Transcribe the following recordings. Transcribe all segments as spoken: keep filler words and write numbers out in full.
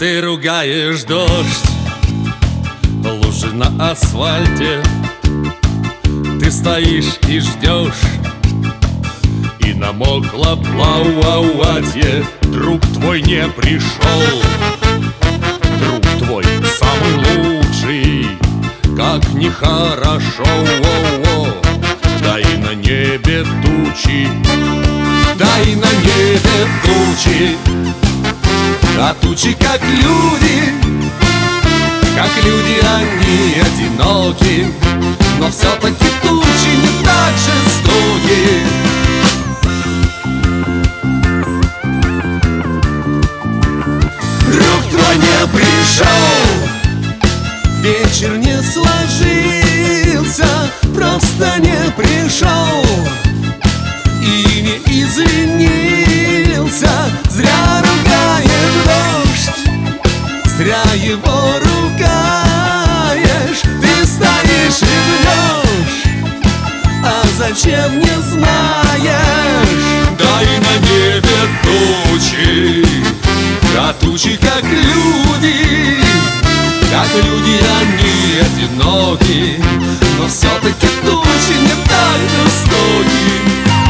Ты ругаешь дождь, лужи на асфальте. Ты стоишь и ждешь, и намокло платье. Друг твой не пришел, друг твой самый лучший. Как нехорошо, дай на небе тучи, дай на небе тучи. А тучи как люди, как люди они одиноки, но все-таки тучи не так жестоки. Друг твой не пришел, вечер не сложился, просто не пришел и не извинился. Зря ругаешь дождь, зря его ругаешь. Ты стоишь и ждешь, а зачем не знаешь. Дай на небе тучи, а тучи как люди, как люди они одиноки, но все-таки тучи не так жестоки.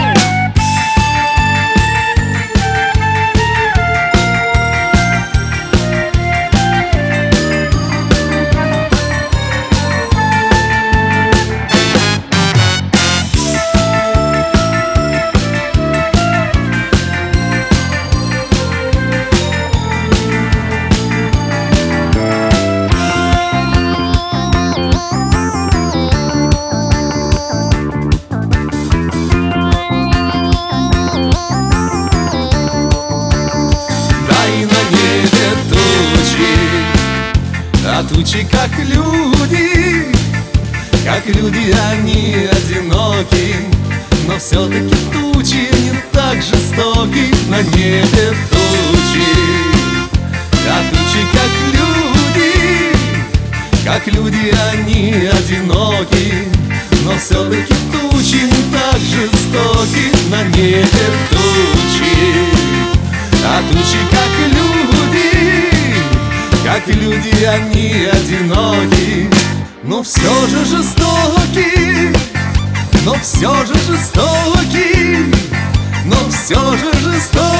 А тучи как люди, как люди они одиноки, но все-таки тучи не так жестоки. На небе тучи, а тучи как люди, как люди они одиноки, но все-таки тучи не так жестоки. На небе тучи, а тучи как люди, как люди они одиноки, но все же жестоки, но все же жестоки, но все же жестоки.